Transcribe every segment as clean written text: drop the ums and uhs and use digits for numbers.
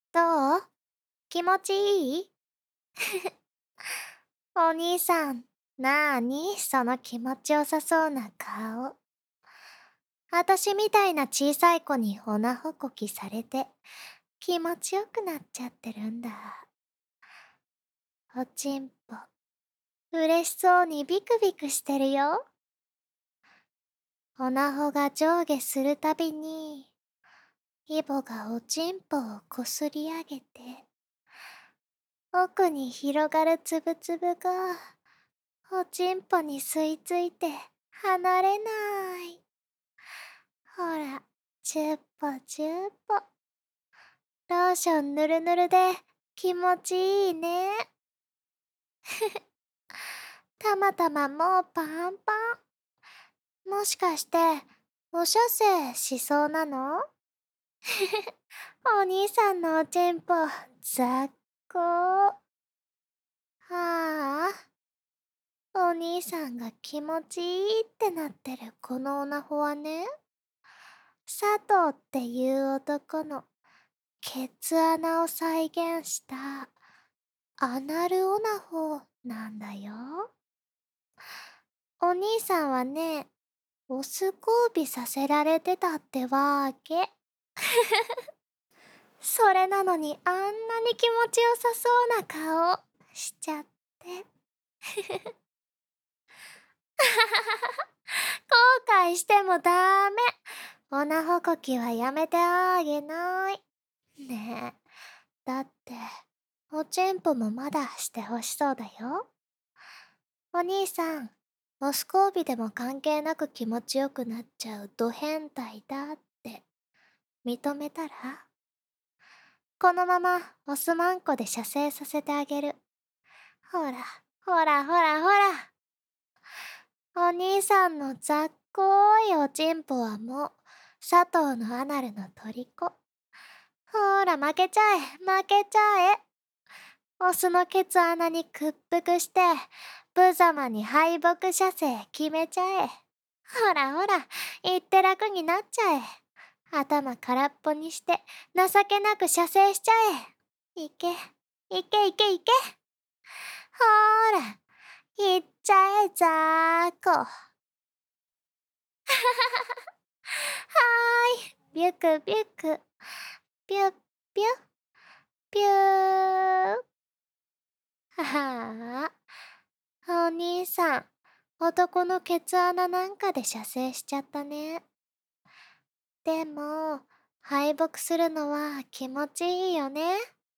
どう？気持ちいい？お兄さん、なーにその気持ちよさそうな顔。あたしみたいな小さい子におなほこきされて気持ちよくなっちゃってるんだ。おちんぽ、嬉しそうにビクビクしてるよ。おなほが上下するたびに、イボがおちんぽをこすり上げて、奥に広がるつぶつぶが、おちんぽに吸い付いて離れない。ほら、チュッポチュッポ。ローションぬるぬるで気持ちいいね。たまたまもうパンパン。もしかして、お射精しそうなの？お兄さんのおちんぽ、ざっこー。はあ、お兄さんが気持ちいいってなってるこのオナホはね、佐藤っていう男のケツ穴を再現したアナルオナホなんだよ。お兄さんはね、オス交尾させられてたってわけ。それなのにあんなに気持ちよさそうな顔しちゃって。後悔してもダメ。オナホコキはやめてあげない。ねえ、だって、おちんぽもまだしてほしそうだよ。お兄さん、オス交尾でも関係なく気持ちよくなっちゃうド変態だって認めたら、このままオスマンコで射精させてあげる。ほら、ほらほらほら。お兄さんのざっこーいおちんぽはもう、佐藤のアナルの虜。ほら、負けちゃえ、負けちゃえ。オスのケツ穴に屈服して、無様に敗北射精決めちゃえ。ほらほら、言って楽になっちゃえ。頭空っぽにして、情けなく射精しちゃえ。いけ、いけいけいけ。ほーら、いっちゃえざーこ。はーい、ビュクビュク、ピュッピュッ、ピュー。ははあ、お兄さん、男のケツ穴なんかで射精しちゃったね。でも、敗北するのは気持ちいいよね。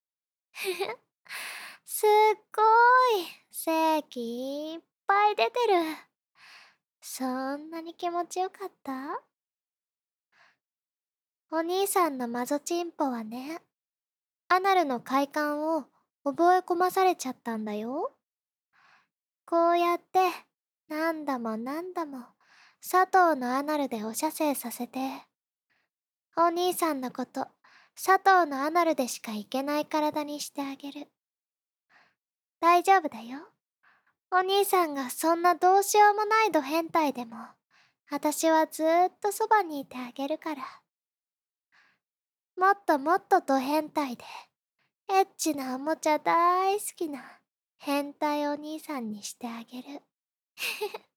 すっごい、精気いっぱい出てる。そんなに気持ちよかった？お兄さんのマゾチンポはね、アナルの快感を覚え込まされちゃったんだよ。こうやって、何度も何度も、佐藤のアナルでお射精させて、お兄さんのこと、佐藤のアナルでしかいけない体にしてあげる。大丈夫だよ。お兄さんがそんなどうしようもないド変態でも、私はずーっとそばにいてあげるから。もっともっとド変態で、エッチなおもちゃ大好きな変態お兄さんにしてあげる。